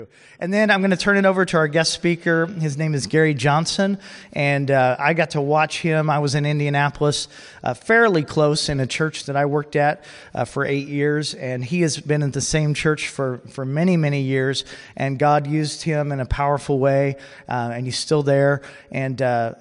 And then I'm going to turn it over to our guest speaker. His name is Gary Johnson, and I got to watch him. I was in Indianapolis, fairly close in a church that I worked at for 8 years, and he has been at the same church for many, many years, and God used him in a powerful way, and he's still there. And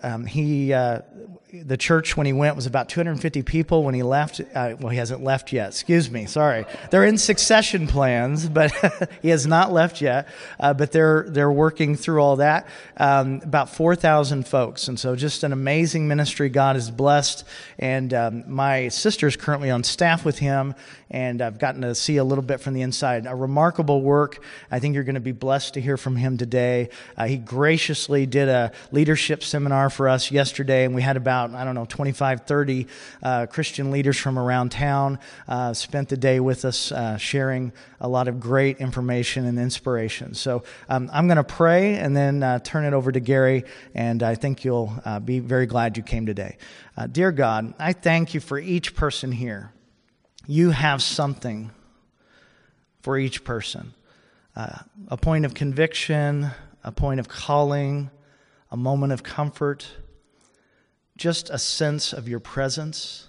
the church, when he went, was about 250 people. When he left, he hasn't left yet. Excuse me, sorry. They're in succession plans, but he has not left yet. But they're working through all that. About 4,000 folks, and so just an amazing ministry God has blessed. And my sister's currently on staff with him, and I've gotten to see a little bit from the inside. A remarkable work. I think you're going to be blessed to hear from him today. He graciously did a leadership seminar for us yesterday, and we had about 25, 30 Christian leaders from around town spent the day with us sharing a lot of great information and inspiration. So I'm going to pray and then turn it over to Gary, and I think you'll be very glad you came today. Dear God, I thank you for each person here. You have something for each person. A point of conviction, a point of calling, a moment of comfort, just a sense of your presence.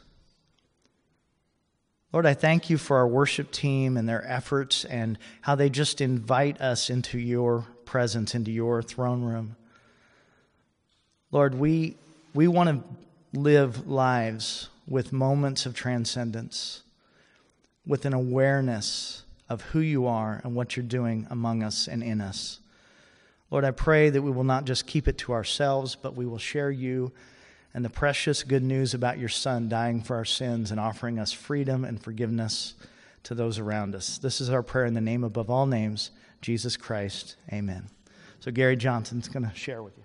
Lord, I thank you for our worship team and their efforts and how they just invite us into your presence, into your throne room. Lord, we want to live lives with moments of transcendence, with an awareness of who you are and what you're doing among us and in us. Lord, I pray that we will not just keep it to ourselves, but we will share you and the precious good news about your Son dying for our sins and offering us freedom and forgiveness to those around us. This is our prayer in the name above all names, Jesus Christ. Amen. So Gary Johnson's going to share with you.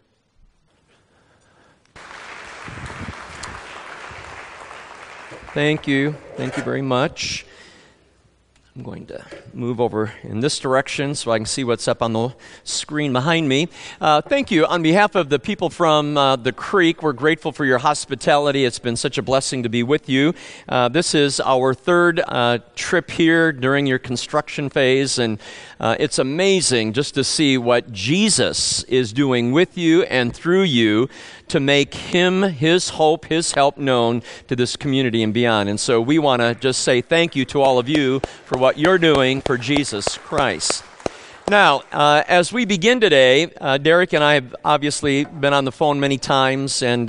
Thank you. Thank you very much. I'm going to move over in this direction so I can see what's up on the screen behind me. Thank you. On behalf of the people from the Creek, we're grateful for your hospitality. It's been such a blessing to be with you. This is our third trip here during your construction phase, and it's amazing just to see what Jesus is doing with you and through you to make him, his hope, his help known to this community and beyond. And so we want to just say thank you to all of you for what you're doing for Jesus Christ. Now, as we begin today, Derek and I have obviously been on the phone many times, and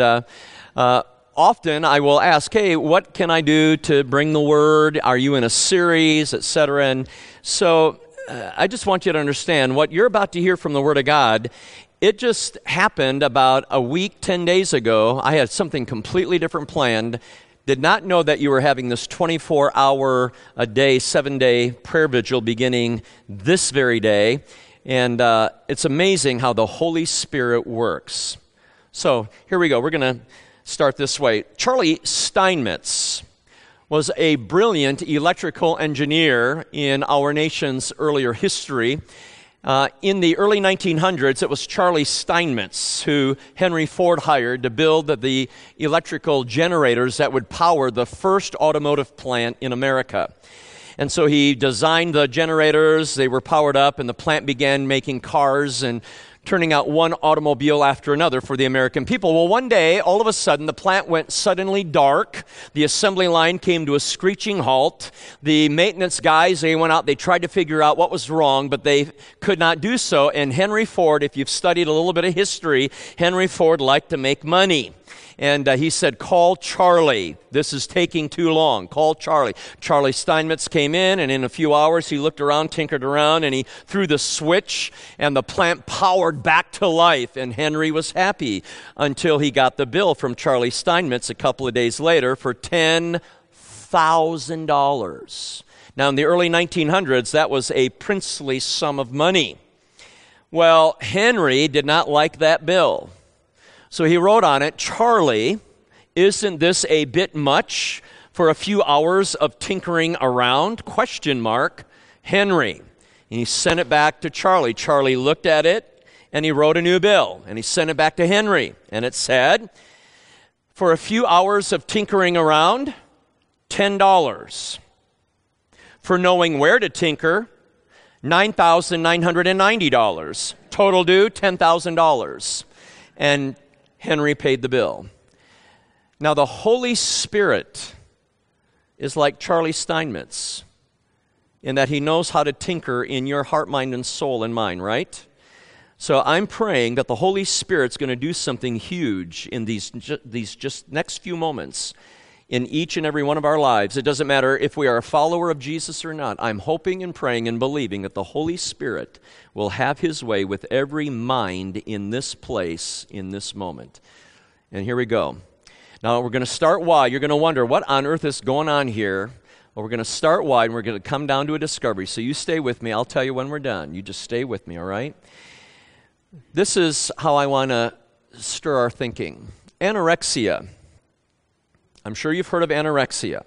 often I will ask, hey, what can I do to bring the word? Are you in a series, etc.? And so I just want you to understand what you're about to hear from the Word of God. It just happened about a week, 10 days ago. I had something completely different planned. Did not know that you were having this 24-hour-a-day, 7-day prayer vigil beginning this very day. And it's amazing how the Holy Spirit works. So here we go. We're going to start this way. Charlie Steinmetz was a brilliant electrical engineer in our nation's earlier history. In the early 1900s, it was Charlie Steinmetz who Henry Ford hired to build the electrical generators that would power the first automotive plant in America. And so he designed the generators, they were powered up, and the plant began making cars and turning out one automobile after another for the American people. Well, one day, all of a sudden, the plant went suddenly dark. The assembly line came to a screeching halt. The maintenance guys, they went out, they tried to figure out what was wrong, but they could not do so. And Henry Ford, if you've studied a little bit of history, Henry Ford liked to make money. And he said, call Charlie. This is taking too long. Call Charlie. Charlie Steinmetz came in, and in a few hours, he looked around, tinkered around, and he threw the switch, and the plant powered back to life. And Henry was happy until he got the bill from Charlie Steinmetz a couple of days later for $10,000. Now, in the early 1900s, that was a princely sum of money. Well, Henry did not like that bill. So he wrote on it, Charlie, isn't this a bit much for a few hours of tinkering around? ? Henry. And he sent it back to Charlie. Charlie looked at it, and he wrote a new bill. And he sent it back to Henry. And it said, for a few hours of tinkering around, $10. For knowing where to tinker, $9,990. Total due, $10,000. And Henry paid the bill. Now, the Holy Spirit is like Charlie Steinmetz in that he knows how to tinker in your heart, mind, and soul and mind, right? So I'm praying that the Holy Spirit's going to do something huge in these just next few moments in each and every one of our lives. It doesn't matter if we are a follower of Jesus or not. I'm hoping and praying and believing that the Holy Spirit will have his way with every mind in this place, in this moment. And here we go. Now, we're going to start wide. You're going to wonder, what on earth is going on here? Well, we're going to start wide, and we're going to come down to a discovery. So you stay with me. I'll tell you when we're done. You just stay with me, all right? This is how I want to stir our thinking. Anorexia. I'm sure you've heard of anorexia.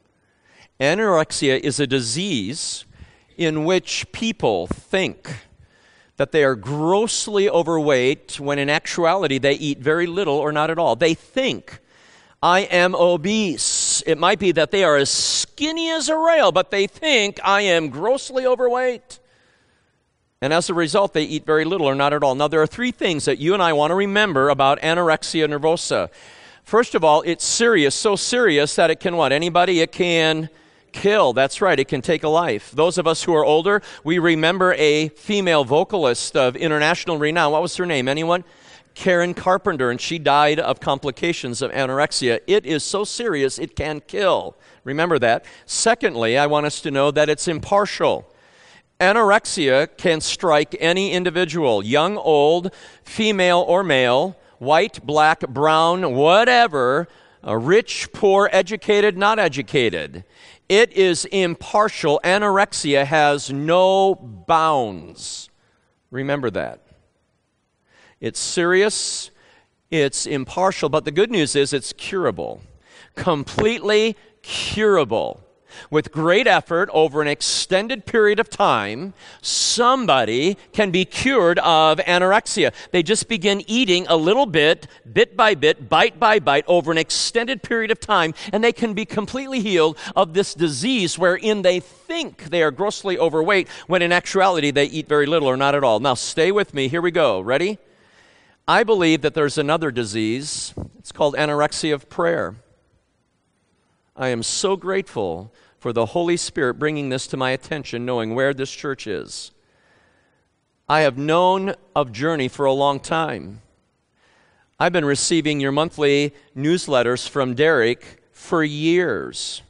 Anorexia is a disease in which people think that they are grossly overweight when in actuality they eat very little or not at all. They think, I am obese. It might be that they are as skinny as a rail, but they think, I am grossly overweight. And as a result, they eat very little or not at all. Now, there are three things that you and I want to remember about anorexia nervosa. First of all, it's serious, so serious that it can what? Anybody? It can kill. That's right, it can take a life. Those of us who are older, we remember a female vocalist of international renown. What was her name? Anyone? Karen Carpenter, and she died of complications of anorexia. It is so serious, it can kill. Remember that. Secondly, I want us to know that it's impartial. Anorexia can strike any individual, young, old, female or male, white, black, brown, whatever, rich, poor, educated, not educated. It is impartial. Anorexia has no bounds. Remember that. It's serious, it's impartial, but the good news is it's curable. Completely curable. With great effort over an extended period of time, somebody can be cured of anorexia. They just begin eating a little bit by bit, bite by bite, over an extended period of time, and they can be completely healed of this disease wherein they think they are grossly overweight, when in actuality they eat very little or not at all. Now stay with me. Here we go. Ready? I believe that there's another disease. It's called anorexia of prayer. I am so grateful for the Holy Spirit bringing this to my attention, knowing where this church is. I have known of Journey for a long time. I've been receiving your monthly newsletters from Derek for years.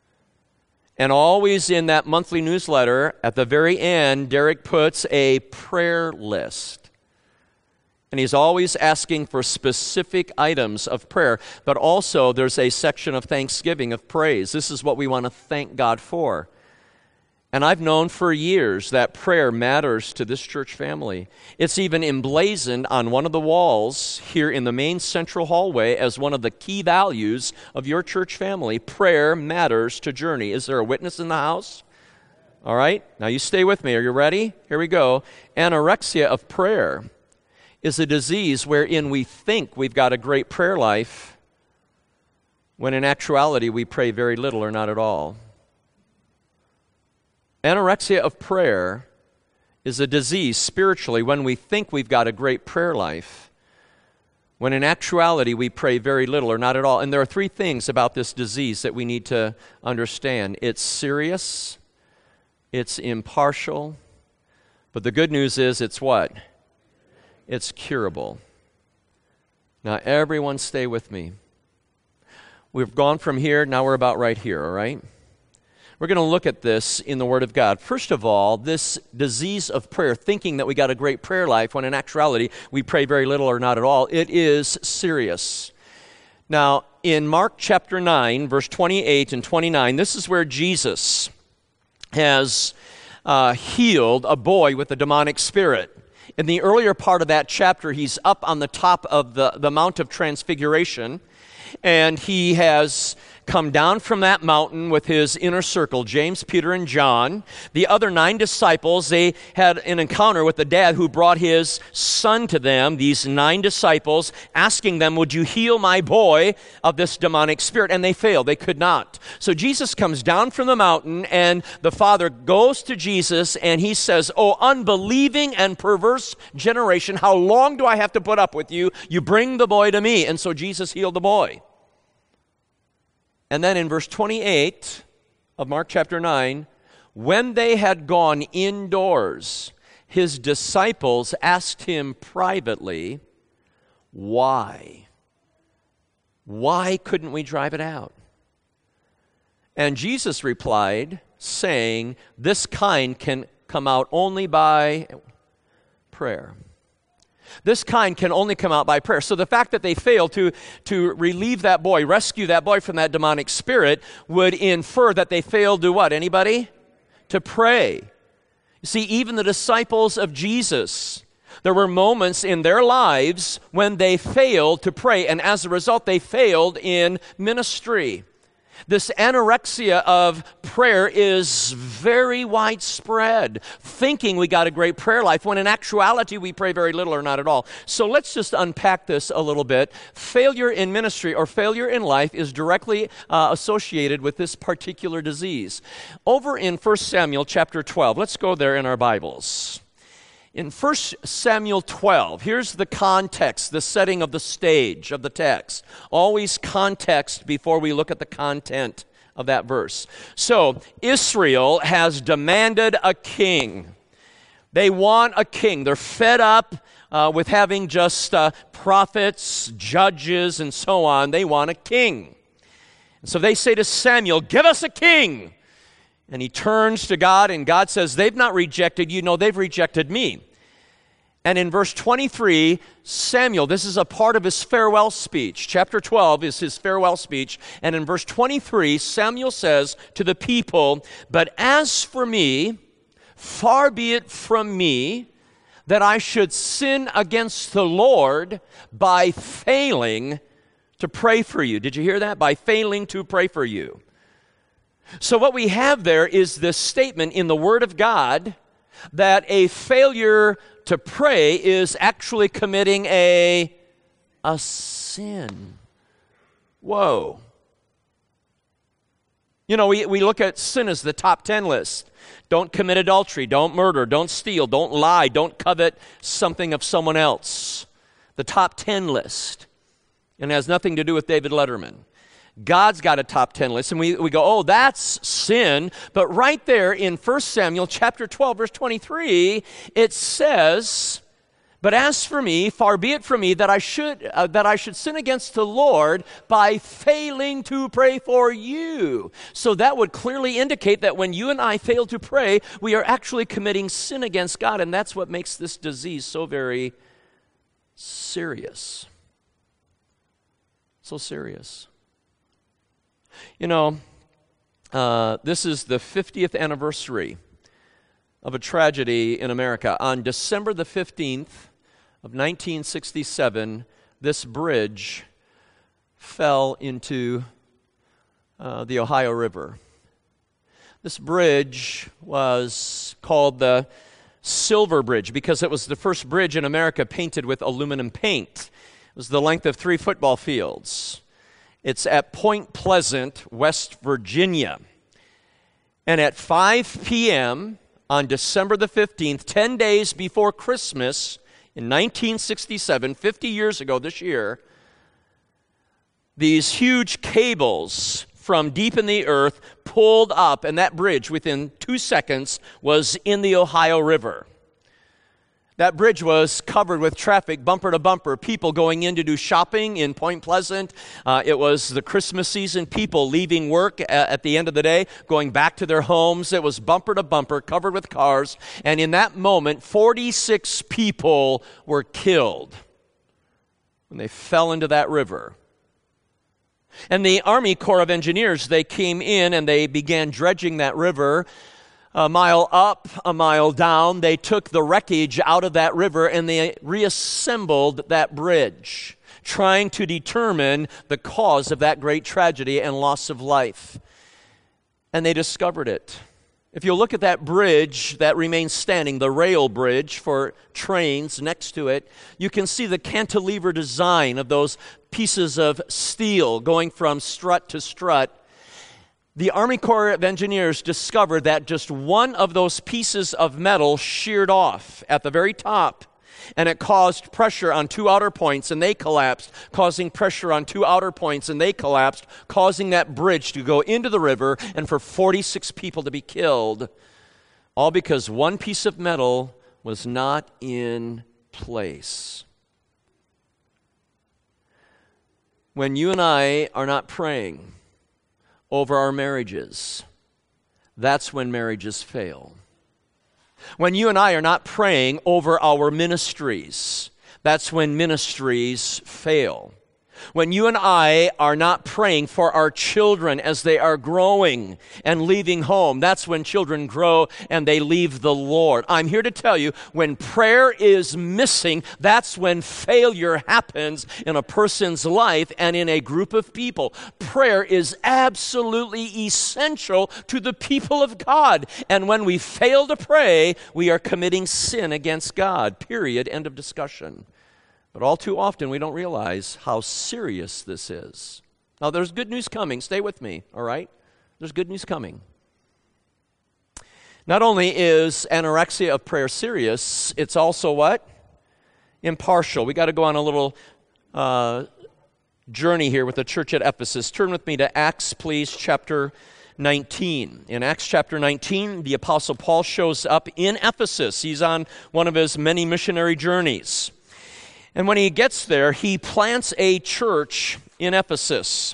And always in that monthly newsletter, at the very end, Derek puts a prayer list. And he's always asking for specific items of prayer, but also there's a section of thanksgiving, of praise. This is what we want to thank God for. And I've known for years that prayer matters to this church family. It's even emblazoned on one of the walls here in the main central hallway as one of the key values of your church family. Prayer matters to Journey. Is there a witness in the house? All right, now you stay with me. Are you ready? Here we go. Anorexia of prayer is a disease wherein we think we've got a great prayer life, when in actuality we pray very little or not at all. Anorexia of prayer is a disease spiritually when we think we've got a great prayer life, when in actuality we pray very little or not at all. And there are three things about this disease that we need to understand. It's serious, it's impartial, but the good news is it's what? It's curable. Now, everyone stay with me. We've gone from here, now we're about right here, all right? We're going to look at this in the Word of God. First of all, this disease of prayer, thinking that we got a great prayer life, when in actuality we pray very little or not at all, it is serious. Now, in Mark chapter 9, verse 28 and 29, this is where Jesus has healed a boy with a demonic spirit. In the earlier part of that chapter, he's up on the top of the Mount of Transfiguration, and he has come down from that mountain with his inner circle, James, Peter, and John. The other 9 disciples, they had an encounter with the dad who brought his son to them, these 9 disciples, asking them, would you heal my boy of this demonic spirit? And they failed. They could not. So Jesus comes down from the mountain, and the father goes to Jesus, and he says, oh, unbelieving and perverse generation, how long do I have to put up with you? You bring the boy to me. And so Jesus healed the boy. And then in verse 28 of Mark chapter 9, when they had gone indoors, his disciples asked him privately, why? Why couldn't we drive it out? And Jesus replied, saying, this kind can come out only by prayer. This kind can only come out by prayer. So the fact that they failed to relieve that boy, rescue that boy from that demonic spirit, would infer that they failed to what? Anybody? To pray. You see, even the disciples of Jesus, there were moments in their lives when they failed to pray, and as a result, they failed in ministry. This anorexia of prayer is very widespread, thinking we got a great prayer life, when in actuality we pray very little or not at all. So let's just unpack this a little bit. Failure in ministry or failure in life is directly associated with this particular disease. Over in 1 Samuel chapter 12, let's go there in our Bibles. In 1 Samuel 12, here's the context, the setting of the stage of the text. Always context before we look at the content of that verse. So, Israel has demanded a king. They want a king. They're fed up with having just prophets, judges, and so on. They want a king. And so they say to Samuel, give us a king. And he turns to God, and God says, they've not rejected you, no, they've rejected me. And in verse 23, Samuel, this is a part of his farewell speech. Chapter 12 is his farewell speech. And in verse 23, Samuel says to the people, but as for me, far be it from me that I should sin against the Lord by failing to pray for you. Did you hear that? By failing to pray for you. So what we have there is this statement in the Word of God that a failure to pray is actually committing a sin. Whoa. You know, we look at sin as the top 10 list. Don't commit adultery, don't murder, don't steal, don't lie, don't covet something of someone else. The top 10 list. And it has nothing to do with David Letterman. God's got a top 10 list, and we go, oh, that's sin. But right there in 1 Samuel chapter 12, verse 23, it says, but as for me, far be it from me that I should sin against the Lord by failing to pray for you. So that would clearly indicate that when you and I fail to pray, we are actually committing sin against God, and that's what makes this disease so very serious. So serious. You know, this is the 50th anniversary of a tragedy in America. On December the 15th of 1967, this bridge fell into the Ohio River. This bridge was called the Silver Bridge because it was the first bridge in America painted with aluminum paint. It was the length of 3 football fields. It's at Point Pleasant, West Virginia. And at 5 p.m. on December the 15th, 10 days before Christmas in 1967, 50 years ago this year, these huge cables from deep in the earth pulled up, and that bridge within 2 seconds was in the Ohio River. That bridge was covered with traffic, bumper to bumper, people going in to do shopping in Point Pleasant. It was the Christmas season, people leaving work at the end of the day, going back to their homes. It was bumper to bumper, covered with cars. And in that moment, 46 people were killed when they fell into that river. And the Army Corps of Engineers, they came in and they began dredging that river. A mile up, a mile down, they took the wreckage out of that river and they reassembled that bridge. trying to determine the cause of that great tragedy and loss of life. And they discovered it. If you look at that bridge that remains standing, the rail bridge for trains next to it, you can see the cantilever design of those pieces of steel going from strut to strut. The Army Corps of Engineers discovered that just one of those pieces of metal sheared off at the very top, and it caused pressure on two outer points, and they collapsed, causing pressure on two outer points, and they collapsed, causing that bridge to go into the river and for 46 people to be killed, all because one piece of metal was not in place. When you and I are not praying over our marriages, that's when marriages fail. When you and I are not praying over our ministries, that's when ministries fail. When you and I are not praying for our children as they are growing and leaving home, that's when children grow and they leave the Lord. I'm here to tell you, when prayer is missing, that's when failure happens in a person's life and in a group of people. Prayer is absolutely essential to the people of God. And when we fail to pray, we are committing sin against God. Period. End of discussion. But all too often, we don't realize how serious this is. Now, there's good news coming. Stay with me, all right? There's good news coming. Not only is anorexia of prayer serious, it's also what? Impartial. We got to go on a little journey here with the church at Ephesus. Turn with me to Acts, please, chapter 19. In Acts chapter 19, the Apostle Paul shows up in Ephesus. He's on one of his many missionary journeys. And when he gets there, he plants a church in Ephesus.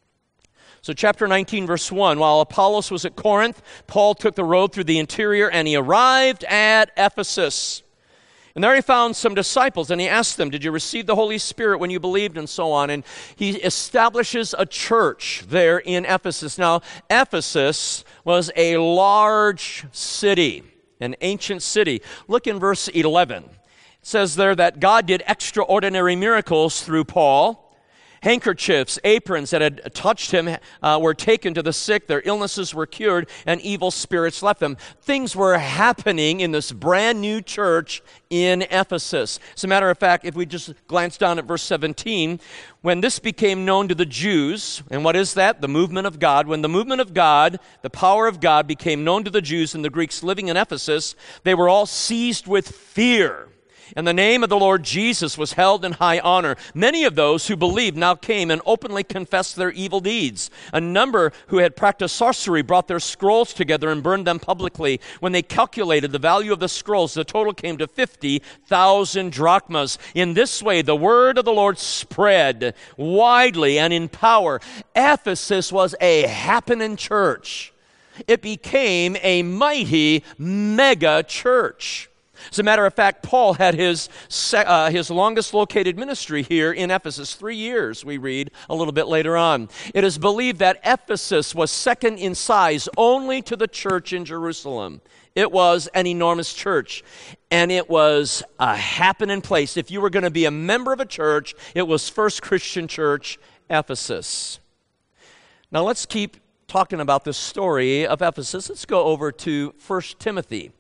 So chapter 19, verse 1, while Apollos was at Corinth, Paul took the road through the interior, and he arrived at Ephesus. And there he found some disciples, and he asked them, did you receive the Holy Spirit when you believed, and so on. And he establishes a church there in Ephesus. Now, Ephesus was a large city, an ancient city. Look in verse 11. It says there that God did extraordinary miracles through Paul. Handkerchiefs, aprons that had touched him were taken to the sick. Their illnesses were cured, and evil spirits left them. Things were happening in this brand new church in Ephesus. As a matter of fact, if we just glance down at verse 17, when this became known to the Jews, and what is that? The movement of God. When the movement of God, the power of God, became known to the Jews and the Greeks living in Ephesus, they were all seized with fear. And the name of the Lord Jesus was held in high honor. Many of those who believed now came and openly confessed their evil deeds. A number who had practiced sorcery brought their scrolls together and burned them publicly. When they calculated the value of the scrolls, the total came to 50,000 drachmas. In this way, the word of the Lord spread widely and in power. Ephesus was a happening church. It became a mighty mega church. As a matter of fact, Paul had his longest located ministry here in Ephesus, 3 years, we read a little bit later on. It is believed that Ephesus was second in size only to the church in Jerusalem. It was an enormous church, and it was a happening place. If you were going to be a member of a church, it was First Christian Church, Ephesus. Now let's keep talking about the story of Ephesus. Let's go over to 1 Timothy.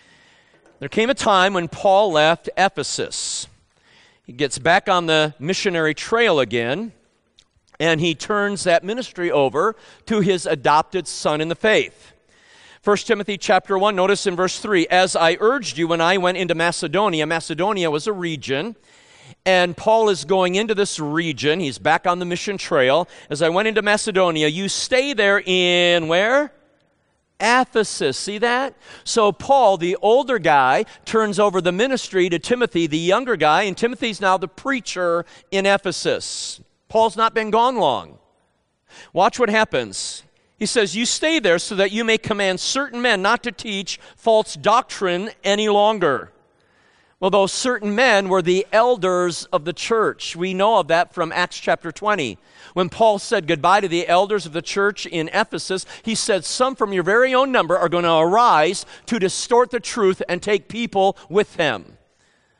There came a time when Paul left Ephesus. He gets back on the missionary trail again, and he turns that ministry over to his adopted son in the faith. 1 Timothy chapter 1, notice in verse 3, as I urged you when I went into Macedonia. Macedonia was a region, and Paul is going into this region. He's back on the mission trail. As I went into Macedonia, you stay there in where? Ephesus. See that? So Paul, the older guy, turns over the ministry to Timothy, the younger guy, and Timothy's now the preacher in Ephesus. Paul's not been gone long. Watch what happens. He says, you stay there so that you may command certain men not to teach false doctrine any longer. Well, those certain men were the elders of the church. We know of that from Acts chapter 20. When Paul said goodbye to the elders of the church in Ephesus, he said, some from your very own number are going to arise to distort the truth and take people with them.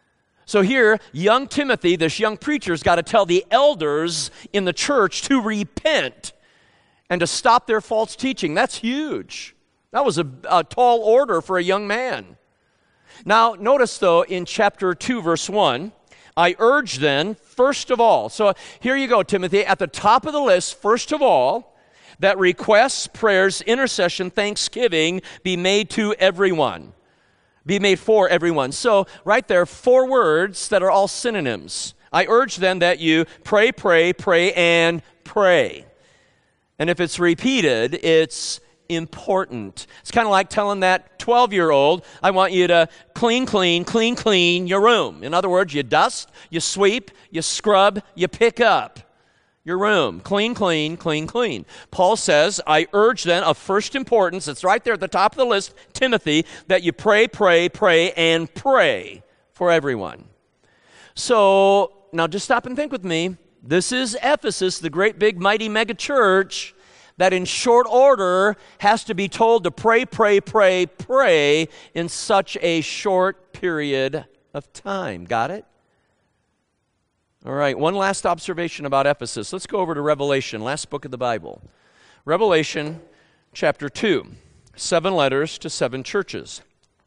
So here, young Timothy, this young preacher's got to tell the elders in the church to repent and to stop their false teaching. That's huge. That was a tall order for a young man. Now, notice though, in chapter 2, verse 1, I urge then, first of all, so here you go, Timothy, at the top of the list, first of all, that requests, prayers, intercession, thanksgiving be made to everyone. Be made for everyone. So, right there, 4 words that are all synonyms. I urge then that you pray, pray, pray, and pray. And if it's repeated, it's important. It's kind of like telling that 12-year-old, I want you to clean your room. In other words, you dust, you sweep, you scrub, you pick up your room. Clean. Paul says, I urge then, of first importance, it's right there at the top of the list, Timothy, that you pray, and pray for everyone. So, now just stop and think with me. This is Ephesus, the great big mighty mega church that in short order has to be told to pray in such a short period of time. Got it? All right, one last observation about Ephesus. Let's go over to Revelation, last book of the Bible. Revelation chapter 2, 7 letters to 7 churches.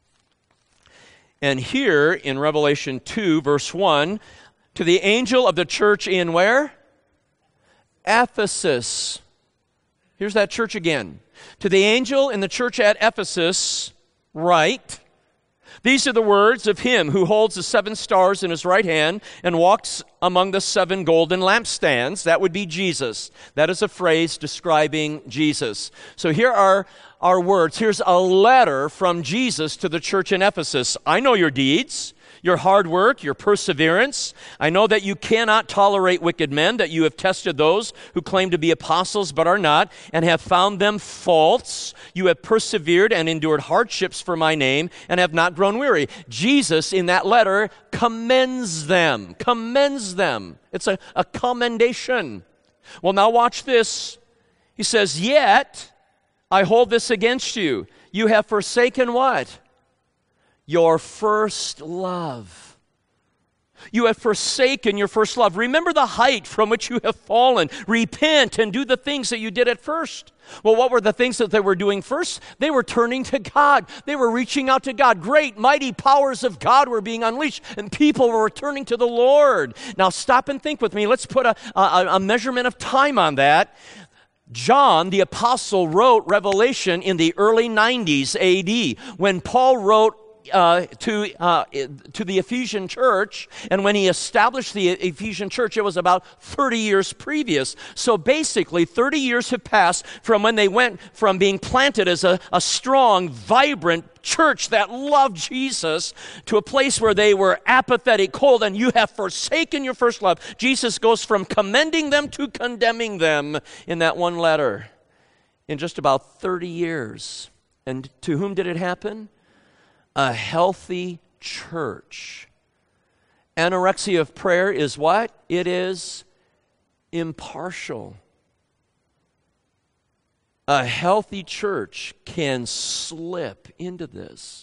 And here in Revelation 2, verse 1, to the angel of the church in where? Ephesus. Here's that church again. To the angel in the church at Ephesus, write, these are the words of him who holds the 7 stars in his right hand and walks among the 7 golden lampstands. That would be Jesus. That is a phrase describing Jesus. So here are our words. Here's a letter from Jesus to the church in Ephesus. I know your deeds, your hard work, your perseverance. I know that you cannot tolerate wicked men, that you have tested those who claim to be apostles but are not, and have found them false. You have persevered and endured hardships for my name, and have not grown weary. Jesus, in that letter, commends them. It's a commendation. Well, now watch this. He says, yet I hold this against you. You have forsaken what? Your first love. You have forsaken your first love. Remember the height from which you have fallen. Repent and do the things that you did at first. Well, what were the things that they were doing first? They were turning to God. They were reaching out to God. Great, mighty powers of God were being unleashed, and people were returning to the Lord. Now stop and think with me. Let's put a measurement of time on that. John, the apostle, wrote Revelation in the early 90s AD. When Paul wrote to the Ephesian church, and when he established the Ephesian church, it was about 30 years previous. So basically, 30 years have passed from when they went from being planted as a strong, vibrant church that loved Jesus to a place where they were apathetic, cold, and you have forsaken your first love. Jesus goes from commending them to condemning them in that one letter in just about 30 years. And to whom did it happen? A healthy church. Anorexia of prayer is what? It is impartial. A healthy church can slip into this.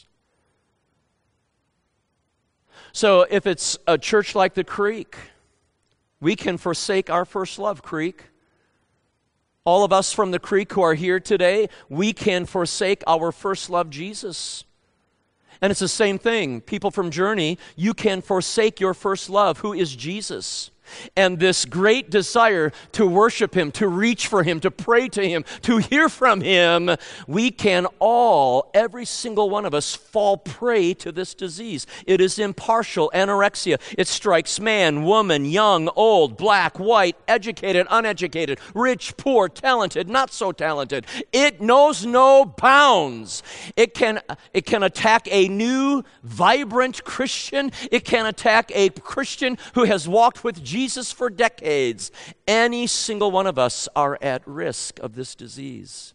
So if it's a church like the Creek, we can forsake our first love, Creek. All of us from the Creek who are here today, we can forsake our first love, Jesus. And it's the same thing. People from Journey, you can forsake your first love, who is Jesus. And this great desire to worship Him, to reach for Him, to pray to Him, to hear from Him, we can all, every single one of us, fall prey to this disease. It is impartial anorexia. It strikes man, woman, young, old, black, white, educated, uneducated, rich, poor, talented, not so talented. It knows no bounds. It can attack a new, vibrant Christian. It can attack a Christian who has walked with Jesus for decades. Any single one of us are at risk of this disease.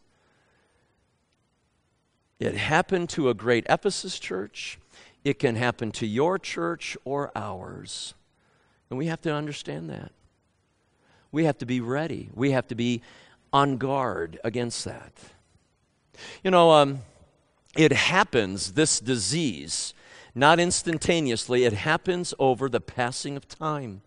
It happened to a great Ephesus church. It can happen to your church or ours. And we have to understand that. We have to be ready. We have to be on guard against that. You know, it happens, this disease, Not instantaneously. It happens over the passing of time.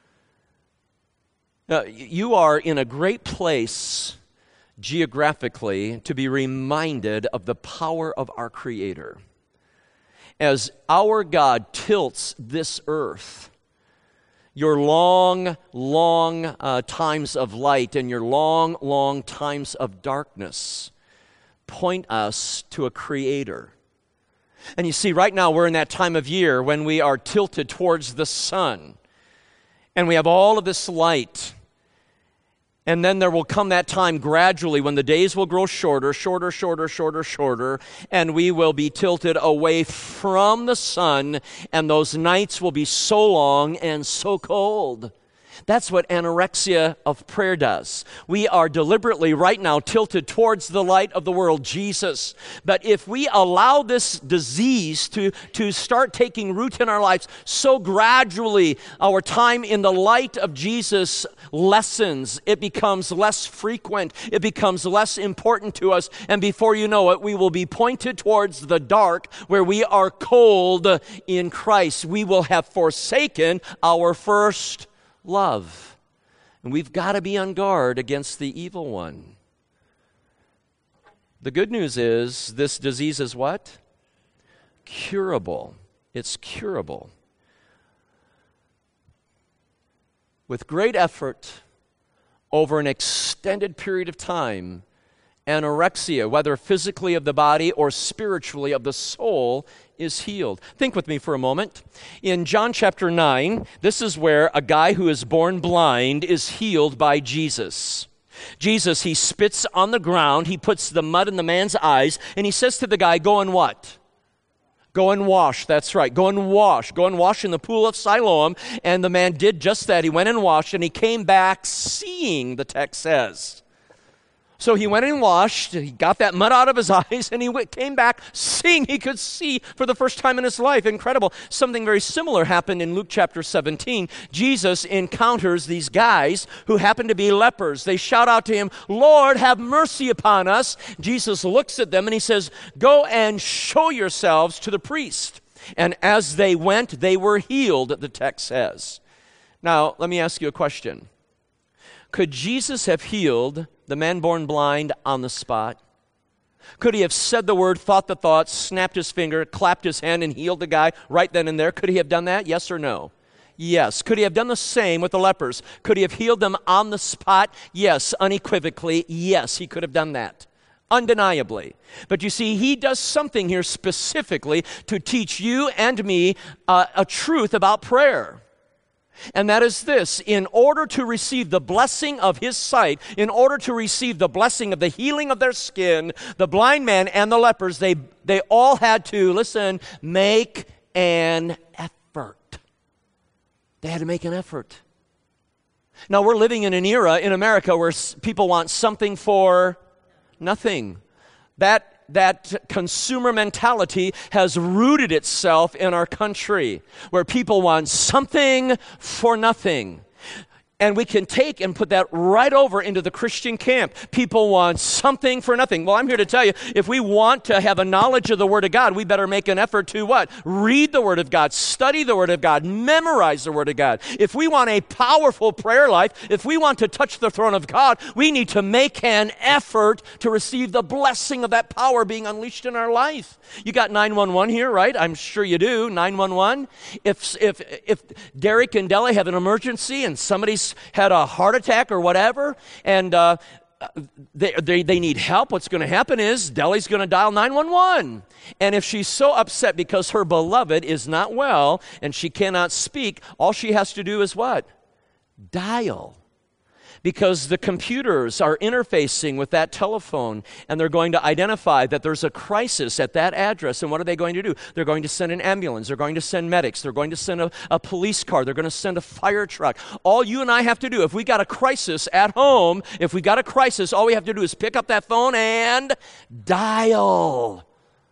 You are in a great place geographically to be reminded of the power of our Creator. As our God tilts this earth, your long times of light and your long times of darkness point us to a Creator. And you see, right now we're in that time of year when we are tilted towards the sun, and we have all of this light. And then there will come that time gradually when the days will grow shorter, and we will be tilted away from the sun, and those nights will be so long and so cold. That's what anorexia of prayer does. We are deliberately right now tilted towards the light of the world, Jesus. But if we allow this disease to start taking root in our lives, so gradually our time in the light of Jesus lessens. It becomes less frequent. It becomes less important to us. And before you know it, we will be pointed towards the dark where we are cold in Christ. We will have forsaken our first love. And we've got to be on guard against the evil one. The good news is this disease is what? Curable. It's curable. With great effort, over an extended period of time, anorexia, whether physically of the body or spiritually of the soul, is healed. Think with me for a moment. In John chapter 9, this is where a guy who is born blind is healed by Jesus. Jesus, he spits on the ground, he puts the mud in the man's eyes, and he says to the guy, go and what? Go and wash. That's right. Go and wash. Go and wash in the pool of Siloam. And the man did just that. He went and washed, and he came back seeing, the text says. So he went and washed, he got that mud out of his eyes, and he came back seeing. He could see for the first time in his life. Incredible. Something very similar happened in Luke chapter 17. Jesus encounters these guys who happen to be lepers. They shout out to him, Lord, have mercy upon us. Jesus looks at them and he says, go and show yourselves to the priest. And as they went, they were healed, the text says. Now, let me ask you a question. Could Jesus have healed the man born blind on the spot? Could he have said the word, thought the thought, snapped his finger, clapped his hand, and healed the guy right then and there? Could he have done that? Yes or no? Yes. Could he have done the same with the lepers? Could he have healed them on the spot? Yes. Unequivocally, yes, he could have done that. Undeniably. But you see, he does something here specifically to teach you and me a truth about prayer. And that is this: in order to receive the blessing of his sight, in order to receive the blessing of the healing of their skin, the blind man and the lepers, they all had to, listen, make an effort. They had to make an effort. Now, we're living in an era in America where people want something for nothing. That consumer mentality has rooted itself in our country, where people want something for nothing. And we can take and put that right over into the Christian camp. People want something for nothing. Well, I'm here to tell you, if we want to have a knowledge of the Word of God, we better make an effort to what? Read the Word of God, study the Word of God, memorize the Word of God. If we want a powerful prayer life, if we want to touch the throne of God, we need to make an effort to receive the blessing of that power being unleashed in our life. You got 911 here, right? I'm sure you do. 911. If Derek and Deli have an emergency and somebody's had a heart attack or whatever, and they need help, what's going to happen is Deli's going to dial 911. And if she's so upset because her beloved is not well and she cannot speak, all she has to do is what? Dial. Because the computers are interfacing with that telephone, and they're going to identify that there's a crisis at that address. And what are they going to do? They're going to send an ambulance. They're going to send medics. They're going to send a police car. They're going to send a fire truck. All you and I have to do, if we got a crisis at home, if we got a crisis, all we have to do is pick up that phone and dial.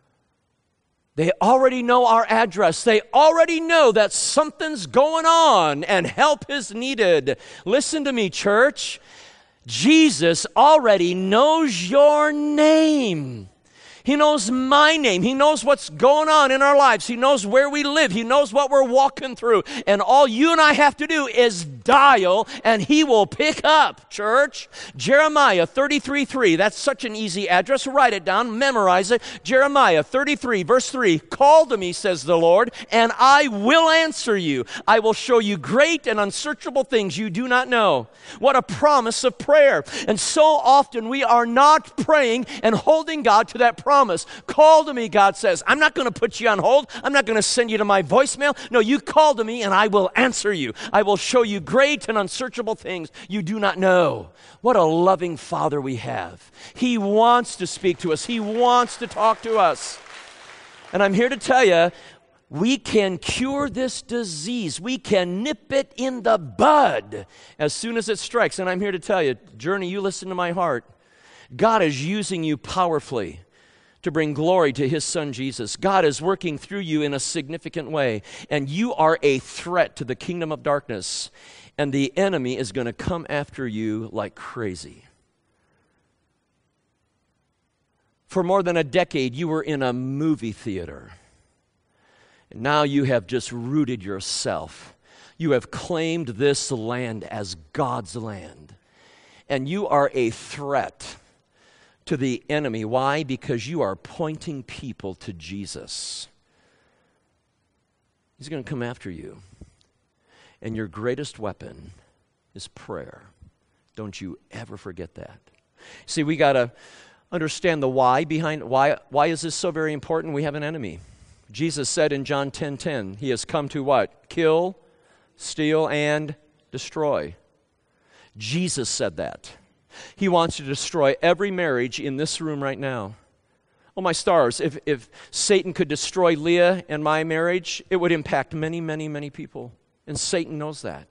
They already know our address. They already know that something's going on and help is needed. Listen to me, church. Jesus already knows your name. He knows my name. He knows what's going on in our lives. He knows where we live. He knows what we're walking through. And all you and I have to do is dial, and He will pick up, church. Jeremiah 33:3. That's such an easy address. Write it down. Memorize it. Jeremiah 33, verse 3. Call to me, says the Lord, and I will answer you. I will show you great and unsearchable things you do not know. What a promise of prayer. And so often we are not praying and holding God to that promise. Call to me, God says. I'm not going to put you on hold. I'm not going to send you to my voicemail. No, you call to me and I will answer you. I will show you great and unsearchable things you do not know. What a loving Father we have. He wants to speak to us. He wants to talk to us. And I'm here to tell you, we can cure this disease. We can nip it in the bud as soon as it strikes. And I'm here to tell you, Journey, you listen to my heart. God is using you powerfully to bring glory to His Son Jesus. God is working through you in a significant way. And you are a threat to the kingdom of darkness. And the enemy is going to come after you like crazy. For more than a decade, you were in a movie theater. And now you have just rooted yourself. You have claimed this land as God's land. And you are a threat to the enemy. Why? Because you are pointing people to Jesus. He's going to come after you. And your greatest weapon is prayer. Don't you ever forget that. See, we got to understand the why behind why is this so very important? We have an enemy. Jesus said in John 10:10, He has come to what? Kill, steal, and destroy. Jesus said that. He wants to destroy every marriage in this room right now. Oh, my stars, if Satan could destroy Leah and my marriage, it would impact many, many, many people. And Satan knows that.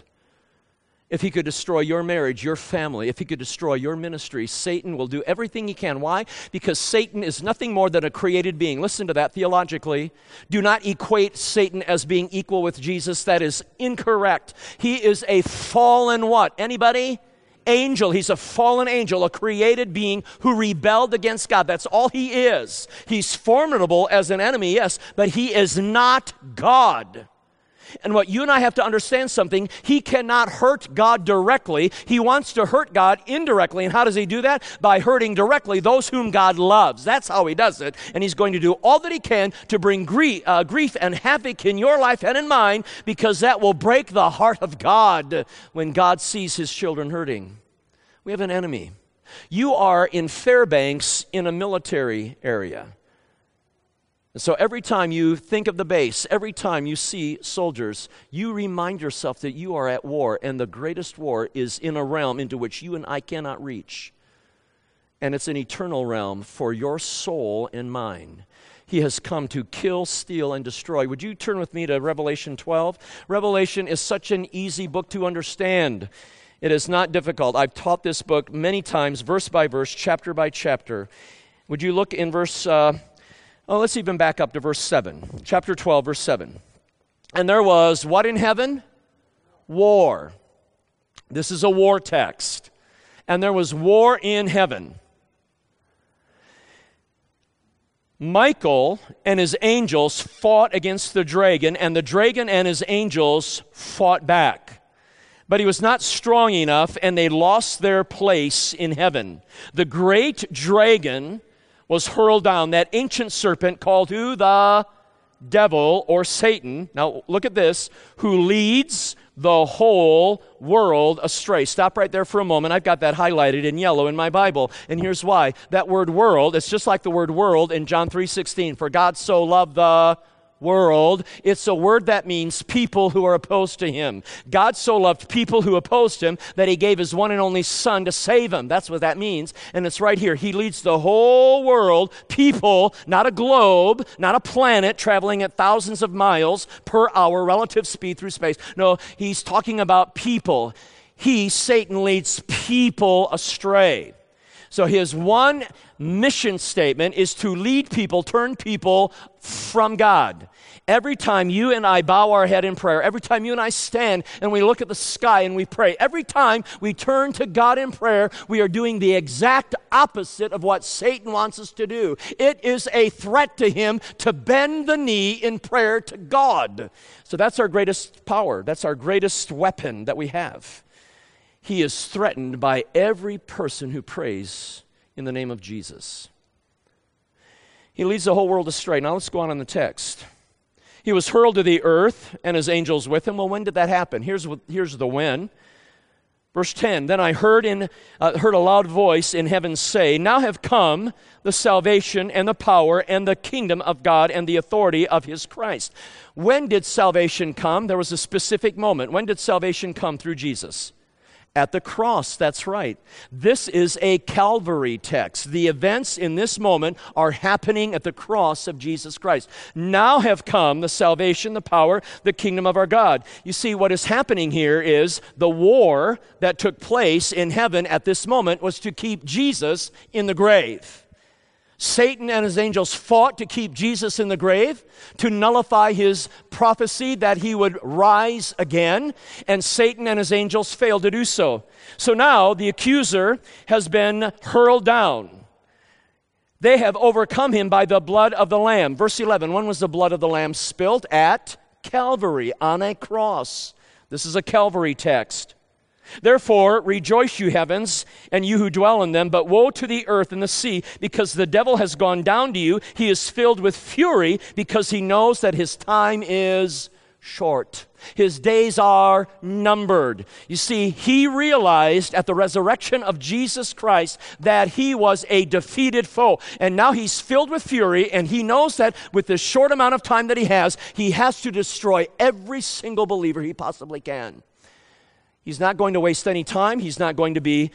If he could destroy your marriage, your family, if he could destroy your ministry, Satan will do everything he can. Why? Because Satan is nothing more than a created being. Listen to that theologically. Do not equate Satan as being equal with Jesus. That is incorrect. He is a fallen what? Anybody? Angel. He's a fallen angel, a created being who rebelled against God. That's all he is. He's formidable as an enemy, yes, but he is not God. And what you and I have to understand something, he cannot hurt God directly. He wants to hurt God indirectly. And how does he do that? By hurting directly those whom God loves. That's how he does it. And he's going to do all that he can to bring grief and havoc in your life and in mine, because that will break the heart of God when God sees his children hurting. We have an enemy. You are in Fairbanks in a military area. And so every time you think of the base, every time you see soldiers, you remind yourself that you are at war, and the greatest war is in a realm into which you and I cannot reach. And it's an eternal realm for your soul and mine. He has come to kill, steal, and destroy. Would you turn with me to Revelation 12? Revelation is such an easy book to understand. It is not difficult. I've taught this book many times, verse by verse, chapter by chapter. Would you look in verse... let's even back up to verse 7. Chapter 12, verse 7. And there was what in heaven? War. This is a war text. And there was war in heaven. Michael and his angels fought against the dragon, and the dragon and his angels fought back. But he was not strong enough, and they lost their place in heaven. The great dragon was hurled down, that ancient serpent called who? The devil or Satan. Now look at this. Who leads the whole world astray. Stop right there for a moment. I've got that highlighted in yellow in my Bible. And here's why. That word world, it's just like the word world in John 3:16. For God so loved the world. It's a word that means people who are opposed to him. God so loved people who opposed him that he gave his one and only son to save him. That's what that means. And it's right here. He leads the whole world, people, not a globe, not a planet traveling at thousands of miles per hour relative speed through space. No, he's talking about people. Satan, leads people astray. So his one mission statement is to lead people, turn people from God. Every time you and I bow our head in prayer, every time you and I stand and we look at the sky and we pray, every time we turn to God in prayer, we are doing the exact opposite of what Satan wants us to do. It is a threat to him to bend the knee in prayer to God. So that's our greatest power. That's our greatest weapon that we have. He is threatened by every person who prays in the name of Jesus. He leads the whole world astray. Now let's go on in the text. He was hurled to the earth, and his angels with him. Well, when did that happen? Here's the when. Verse 10, then I heard a loud voice in heaven say, now have come the salvation and the power and the kingdom of God and the authority of his Christ. When did salvation come? There was a specific moment. When did salvation come through Jesus? At the cross, that's right. This is a Calvary text. The events in this moment are happening at the cross of Jesus Christ. Now have come the salvation, the power, the kingdom of our God. You see, what is happening here is the war that took place in heaven at this moment was to keep Jesus in the grave. Satan and his angels fought to keep Jesus in the grave, to nullify his prophecy that he would rise again, and Satan and his angels failed to do so. So now the accuser has been hurled down. They have overcome him by the blood of the Lamb. Verse 11, when was the blood of the Lamb spilt? At Calvary, on a cross. This is a Calvary text. Therefore, rejoice, you heavens, and you who dwell in them, but woe to the earth and the sea, because the devil has gone down to you. He is filled with fury, because he knows that his time is short. His days are numbered. You see, he realized at the resurrection of Jesus Christ that he was a defeated foe. And now he's filled with fury, and he knows that with the short amount of time that he has to destroy every single believer he possibly can. He's not going to waste any time. He's not going to be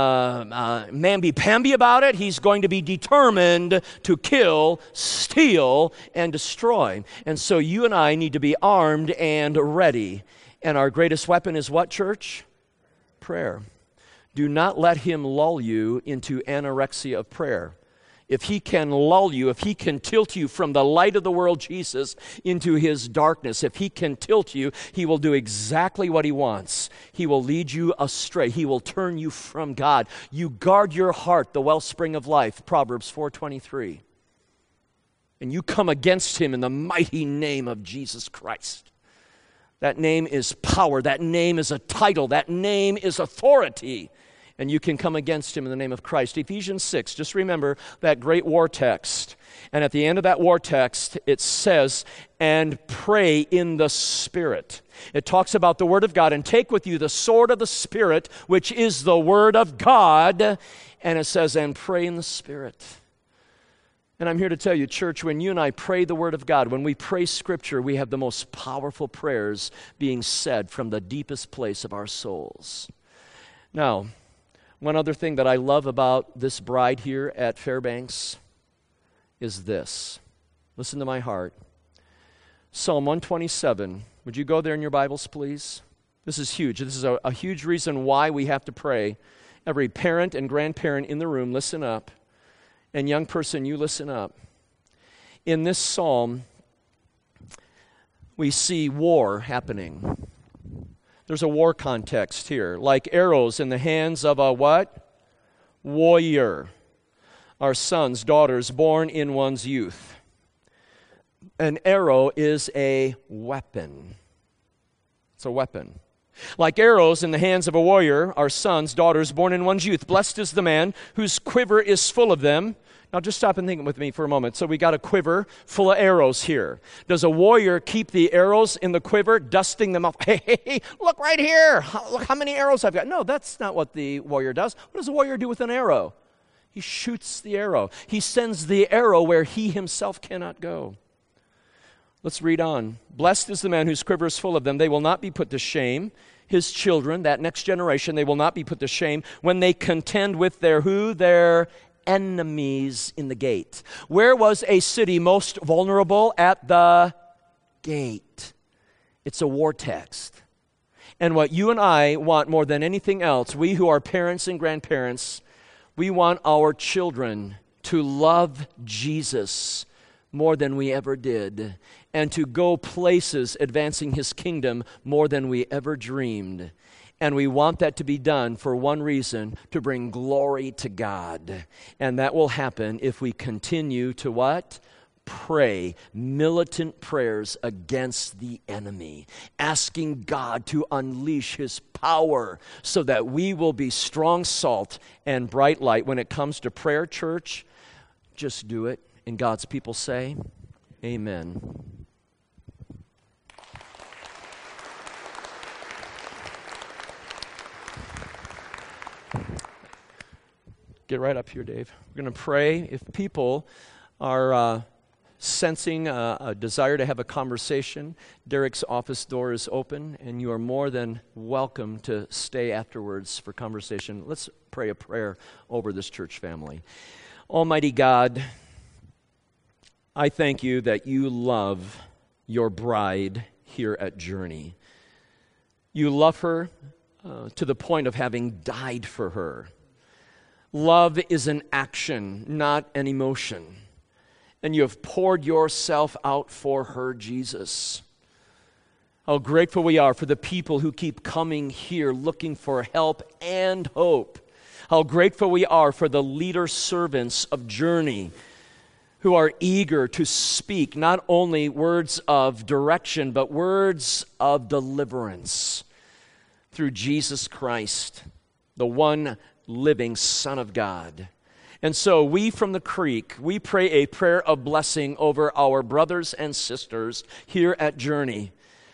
mamby-pamby about it. He's going to be determined to kill, steal, and destroy. And so you and I need to be armed and ready. And our greatest weapon is what, church? Prayer. Do not let him lull you into anorexia of prayer. If he can lull you, if he can tilt you from the light of the world, Jesus, into his darkness, if he can tilt you, he will do exactly what he wants. He will lead you astray. He will turn you from God. You guard your heart, the wellspring of life, Proverbs 4:23. And you come against him in the mighty name of Jesus Christ. That name is power. That name is a title. That name is authority. And you can come against him in the name of Christ. Ephesians 6, just remember that great war text. And at the end of that war text, it says, and pray in the Spirit. It talks about the Word of God. And take with you the sword of the Spirit, which is the Word of God. And it says, and pray in the Spirit. And I'm here to tell you, church, when you and I pray the Word of God, when we pray Scripture, we have the most powerful prayers being said from the deepest place of our souls. Now, one other thing that I love about this bride here at Fairbanks is this. Listen to my heart. Psalm 127. Would you go there in your Bibles, please? This is huge. This is a huge reason why we have to pray. Every parent and grandparent in the room, listen up. And young person, you listen up. In this psalm, we see war happening. There's a war context here. Like arrows in the hands of a what? Warrior. Our sons, daughters, born in one's youth. An arrow is a weapon. It's a weapon. Like arrows in the hands of a warrior, our sons, daughters, born in one's youth. Blessed is the man whose quiver is full of them. Now just stop and think with me for a moment. So we got a quiver full of arrows here. Does a warrior keep the arrows in the quiver, dusting them off? Hey, look right here. Look how many arrows I've got. No, that's not what the warrior does. What does a warrior do with an arrow? He shoots the arrow. He sends the arrow where he himself cannot go. Let's read on. Blessed is the man whose quiver is full of them. They will not be put to shame. His children, that next generation, they will not be put to shame when they contend with their who? Their enemies in the gate. Where was a city most vulnerable? At the gate. It's a war text. And what you and I want more than anything else, we who are parents and grandparents, we want our children to love Jesus more than we ever did. and to go places advancing His kingdom more than we ever dreamed. And we want that to be done for one reason, to bring glory to God. And that will happen if we continue to what? Pray militant prayers against the enemy, asking God to unleash His power so that we will be strong salt and bright light. When it comes to prayer, church, just do it. And God's people say, amen. Get right up here, Dave. We're going to pray. If people are sensing a desire to have a conversation, Derek's office door is open, and you are more than welcome to stay afterwards for conversation. Let's pray a prayer over this church family. Almighty God, I thank you that you love your bride here at Journey. You love her to the point of having died for her. Love is an action, not an emotion. And you have poured yourself out for her, Jesus. How grateful we are for the people who keep coming here looking for help and hope. How grateful we are for the leader servants of Journey who are eager to speak not only words of direction, but words of deliverance through Jesus Christ, the one living Son of God. And so we from the Creek, we pray a prayer of blessing over our brothers and sisters here at Journey.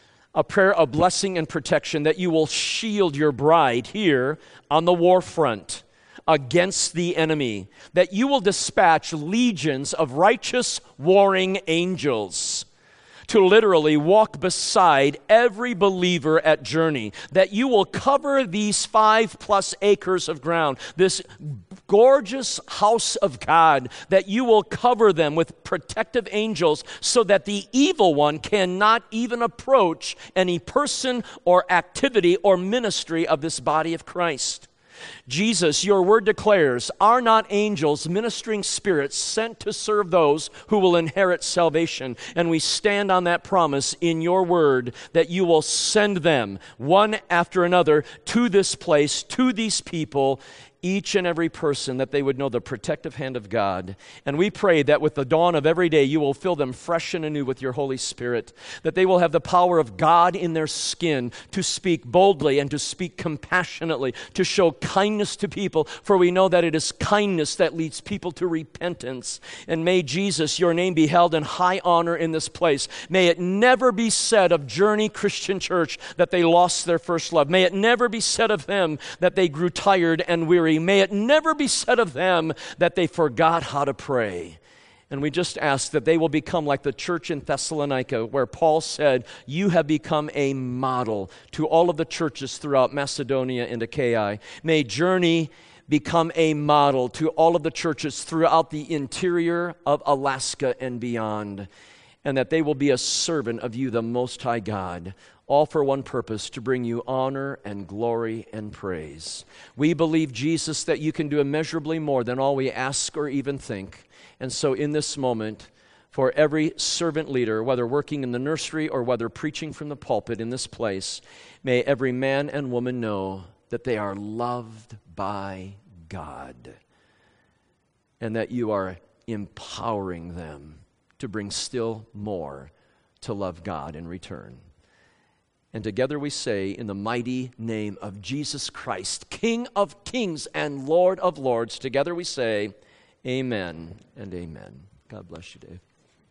A prayer of blessing and protection that you will shield your bride here on the war front against the enemy. That you will dispatch legions of righteous warring angels to literally walk beside every believer at Journey, that you will cover these 5+ acres of ground, this gorgeous house of God, that you will cover them with protective angels so that the evil one cannot even approach any person or activity or ministry of this body of Christ. Jesus, your word declares, are not angels ministering spirits sent to serve those who will inherit salvation? And we stand on that promise in your word that you will send them one after another to this place, to these people, each and every person, that they would know the protective hand of God. And we pray that with the dawn of every day, you will fill them fresh and anew with your Holy Spirit, that they will have the power of God in their skin to speak boldly and to speak compassionately, to show kindness to people, for we know that it is kindness that leads people to repentance. And may Jesus, your name be held in high honor in this place. May it never be said of Journey Christian Church that they lost their first love. May it never be said of them that they grew tired and weary. May it never be said of them that they forgot how to pray. And we just ask that they will become like the church in Thessalonica, where Paul said, you have become a model to all of the churches throughout Macedonia and Achaia. May Journey become a model to all of the churches throughout the interior of Alaska and beyond, and that they will be a servant of you, the Most High God, all for one purpose, to bring you honor and glory and praise. We believe, Jesus, that you can do immeasurably more than all we ask or even think. And so in this moment, for every servant leader, whether working in the nursery or whether preaching from the pulpit in this place, may every man and woman know that they are loved by God, and that you are empowering them to bring still more to love God in return. And together we say, in the mighty name of Jesus Christ, King of kings and Lord of lords, together we say, amen and amen. God bless you, Dave.